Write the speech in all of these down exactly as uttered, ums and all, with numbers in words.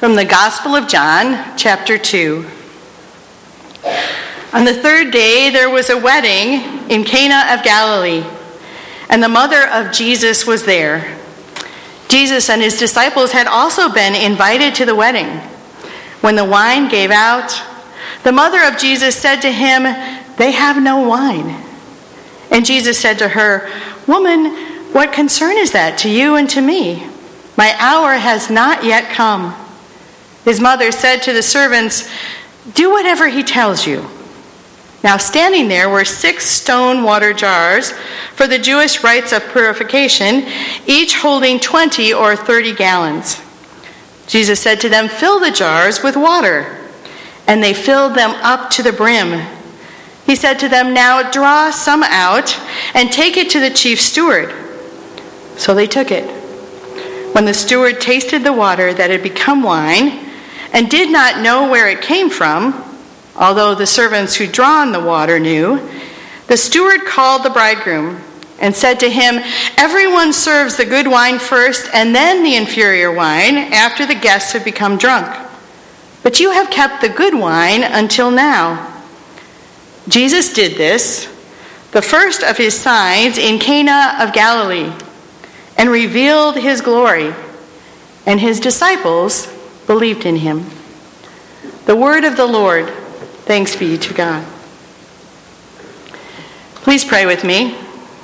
From the Gospel of John, chapter two. On the third day there was a wedding in Cana of Galilee, and the mother of Jesus was there. Jesus and his disciples had also been invited to the wedding. When the wine gave out, the mother of Jesus said to him, "They have no wine." And Jesus said to her, "Woman, what concern is that to you and to me? My hour has not yet come." His mother said to the servants, "Do whatever he tells you." Now standing there were six stone water jars for the Jewish rites of purification, each holding twenty or thirty gallons. Jesus said to them, "Fill the jars with water." And they filled them up to the brim. He said to them, "Now draw some out and take it to the chief steward." So they took it. When the steward tasted the water that had become wine and did not know where it came from, although the servants who drawn the water knew, the steward called the bridegroom and said to him, "Everyone serves the good wine first and then the inferior wine after the guests have become drunk. But you have kept the good wine until now." Jesus did this, the first of his signs in Cana of Galilee, and revealed his glory, and his disciples believed in him. The word of the Lord. Thanks be to God. Please pray with me.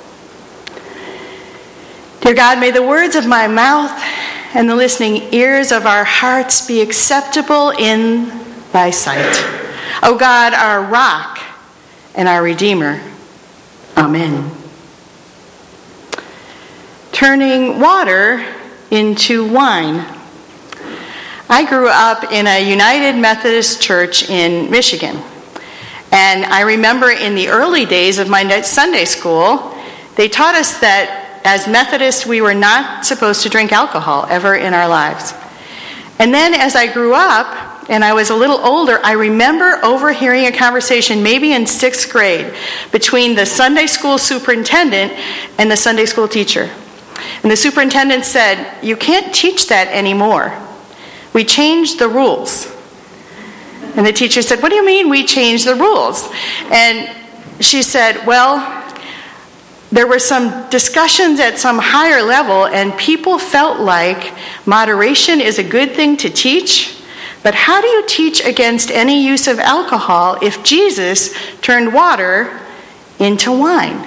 Dear God, may the words of my mouth and the listening ears of our hearts be acceptable in thy sight. O God, our rock and our Redeemer. Amen. Turning water into wine. I grew up in a United Methodist church in Michigan. And I remember in the early days of my Sunday school, they taught us that as Methodists, we were not supposed to drink alcohol ever in our lives. And then as I grew up and I was a little older, I remember overhearing a conversation, maybe in sixth grade, between the Sunday school superintendent and the Sunday school teacher. And the superintendent said, "You can't teach that anymore. We changed the rules." And the teacher said, "What do you mean we changed the rules?" And she said, "Well, there were some discussions at some higher level, and people felt like moderation is a good thing to teach. But how do you teach against any use of alcohol if Jesus turned water into wine?"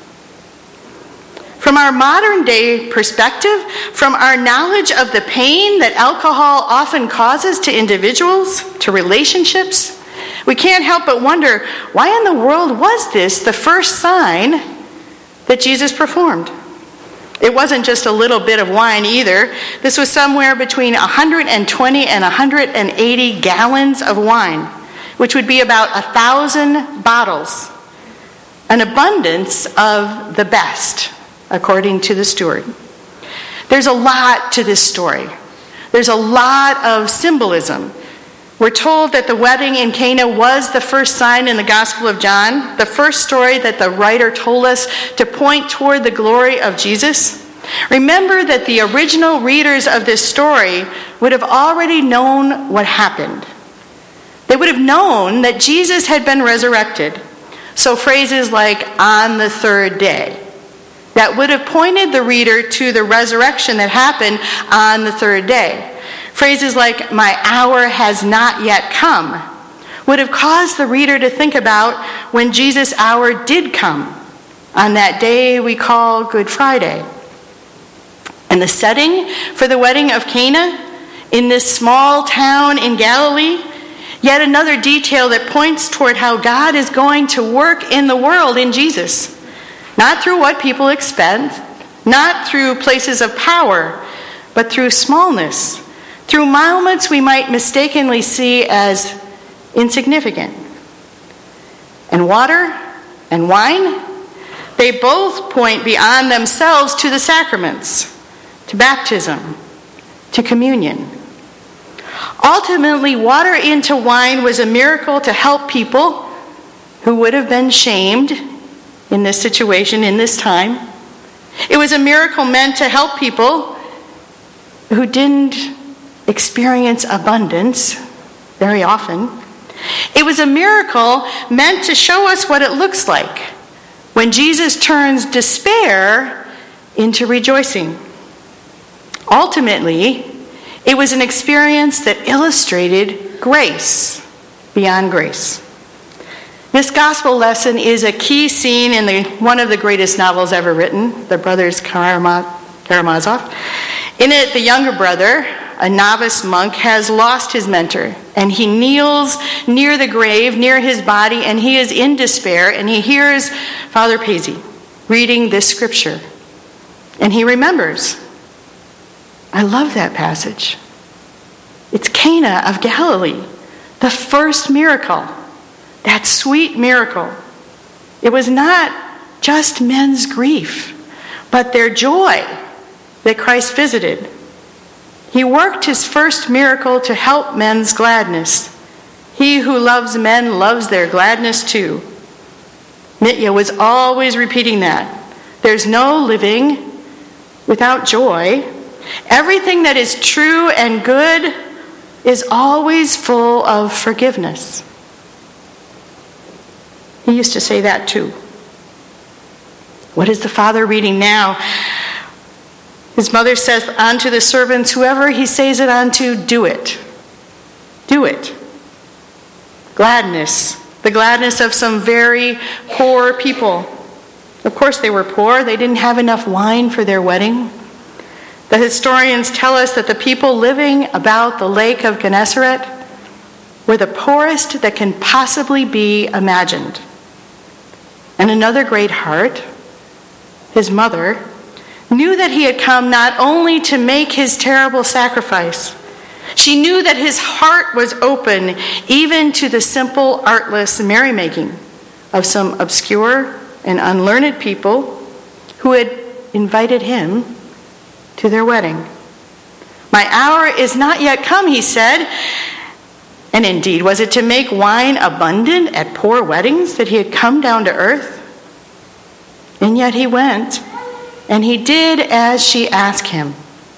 From our modern day perspective, from our knowledge of the pain that alcohol often causes to individuals, to relationships, we can't help but wonder, why in the world was this the first sign that Jesus performed? It wasn't just a little bit of wine either. This was somewhere between one hundred twenty and one hundred eighty gallons of wine, which would be about a thousand bottles. An abundance of the best, according to the steward. There's a lot to this story. There's a lot of symbolism. We're told that the wedding in Cana was the first sign in the Gospel of John, the first story that the writer told us to point toward the glory of Jesus. Remember that the original readers of this story would have already known what happened. They would have known that Jesus had been resurrected. So phrases like "on the third day," that would have pointed the reader to the resurrection that happened on the third day. Phrases like "my hour has not yet come" would have caused the reader to think about when Jesus' hour did come, on that day we call Good Friday. And the setting for the wedding of Cana, in this small town in Galilee, yet another detail that points toward how God is going to work in the world in Jesus. Not through what people expect, not through places of power, but through smallness, through moments we might mistakenly see as insignificant. And water and wine, they both point beyond themselves to the sacraments, to baptism, to communion. Ultimately, water into wine was a miracle to help people who would have been shamed in this situation, in this time. It was a miracle meant to help people who didn't experience abundance very often. It was a miracle meant to show us what it looks like when Jesus turns despair into rejoicing. Ultimately, it was an experience that illustrated grace beyond grace. This gospel lesson is a key scene in the, one of the greatest novels ever written, The Brothers Karamazov. In it, the younger brother, a novice monk, has lost his mentor, and he kneels near the grave, near his body, and he is in despair, and he hears Father Pazzi reading this scripture. And he remembers. I love that passage. It's Cana of Galilee, the first miracle, that sweet miracle. It was not just men's grief, but their joy that Christ visited. He worked his first miracle to help men's gladness. He who loves men loves their gladness too. Mitya was always repeating that. There's no living without joy. Everything that is true and good is always full of forgiveness. He used to say that too. What is the Father reading now? His mother says unto the servants, whoever he says it unto, do it. Do it. Gladness. The gladness of some very poor people. Of course they were poor. They didn't have enough wine for their wedding. The historians tell us that the people living about the lake of Gennesaret were the poorest that can possibly be imagined. And another great heart, his mother, knew that he had come not only to make his terrible sacrifice. She knew that his heart was open even to the simple, artless merrymaking of some obscure and unlearned people who had invited him to their wedding. My hour is not yet come, he said. And indeed, was it to make wine abundant at poor weddings that he had come down to earth? And yet he went, and he did as she asked him.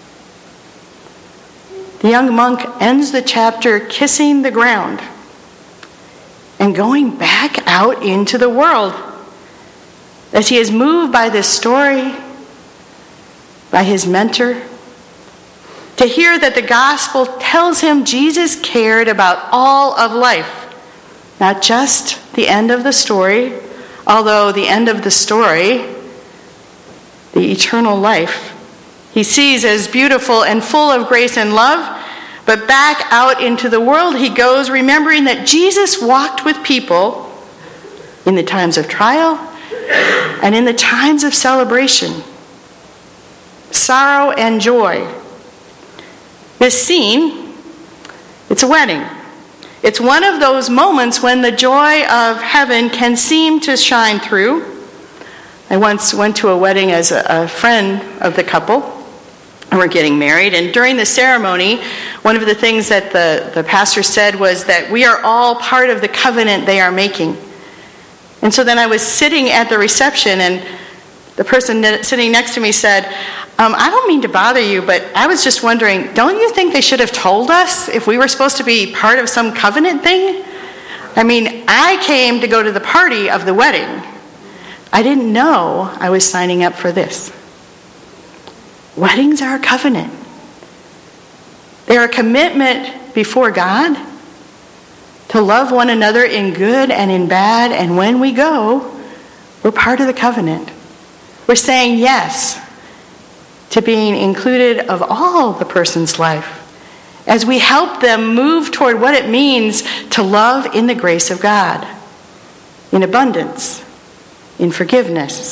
The young monk ends the chapter kissing the ground and going back out into the world as he is moved by this story, by his mentor, to hear that the gospel tells him Jesus cared about all of life, not just the end of the story, although the end of the story, the eternal life, he sees as beautiful and full of grace and love. But back out into the world he goes, remembering that Jesus walked with people in the times of trial and in the times of celebration, sorrow and joy. This scene, it's a wedding. It's one of those moments when the joy of heaven can seem to shine through. I once went to a wedding as a, a friend of the couple, and we're getting married. And during the ceremony, one of the things that the, the pastor said was that we are all part of the covenant they are making. And so then I was sitting at the reception, and the person sitting next to me said, um, I don't mean to bother you, but I was just wondering, don't you think they should have told us if we were supposed to be part of some covenant thing? I mean, I came to go to the party of the wedding. I didn't know I was signing up for this. Weddings are a covenant. They're a commitment before God to love one another in good and in bad, and when we go, we're part of the covenant. We're saying yes to being included of all the person's life as we help them move toward what it means to love in the grace of God, in abundance, in forgiveness.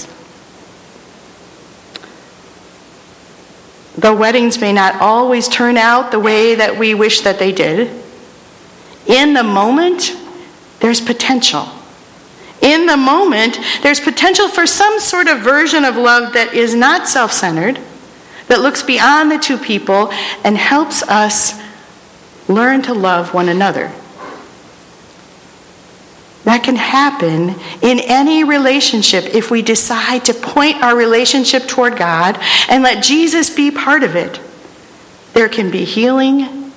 Though weddings may not always turn out the way that we wish that they did, in the moment, there's potential. In the moment, there's potential for some sort of version of love that is not self-centered, that looks beyond the two people and helps us learn to love one another. That can happen in any relationship if we decide to point our relationship toward God and let Jesus be part of it. There can be healing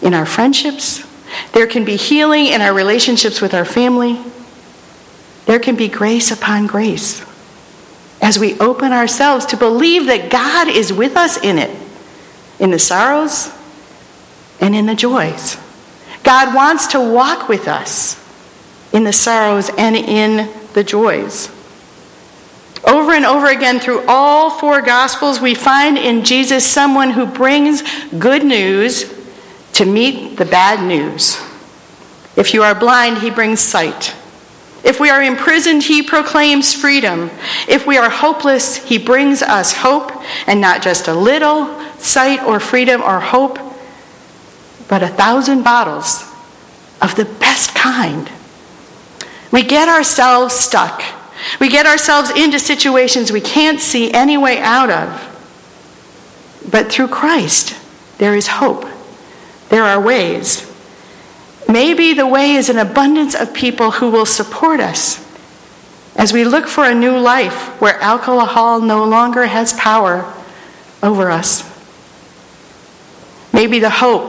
in our friendships. There can be healing in our relationships with our family. There can be grace upon grace as we open ourselves to believe that God is with us in it, in the sorrows and in the joys. God wants to walk with us in the sorrows and in the joys. Over and over again through all four Gospels, we find in Jesus someone who brings good news to meet the bad news. If you are blind, he brings sight. If we are imprisoned, he proclaims freedom. If we are hopeless, he brings us hope, and not just a little sight or freedom or hope, but a thousand bottles of the best kind. We get ourselves stuck. We get ourselves into situations we can't see any way out of. But through Christ, there is hope. There are ways. Maybe the way is an abundance of people who will support us as we look for a new life where alcohol no longer has power over us. Maybe the hope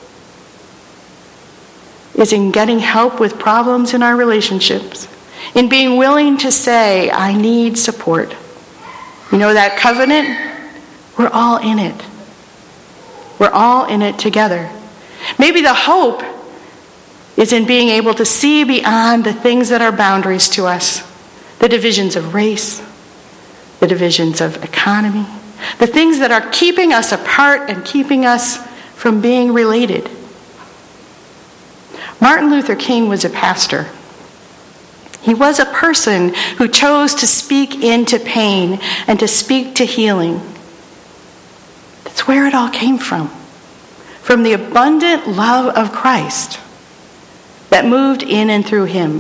is in getting help with problems in our relationships, in being willing to say, I need support. You know that covenant? We're all in it. We're all in it together. Maybe the hope is in being able to see beyond the things that are boundaries to us, the divisions of race, the divisions of economy, the things that are keeping us apart and keeping us from being related. Martin Luther King was a pastor. He was a person who chose to speak into pain and to speak to healing. That's where it all came from. From the abundant love of Christ that moved in and through him.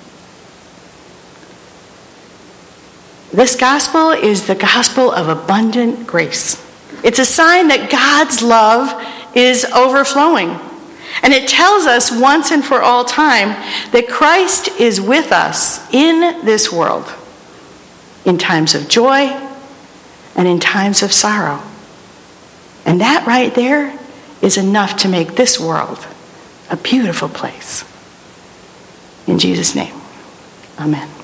This gospel is the gospel of abundant grace. It's a sign that God's love is overflowing. And it tells us once and for all time that Christ is with us in this world, in times of joy and in times of sorrow. And that right there is enough to make this world a beautiful place. In Jesus' name, amen.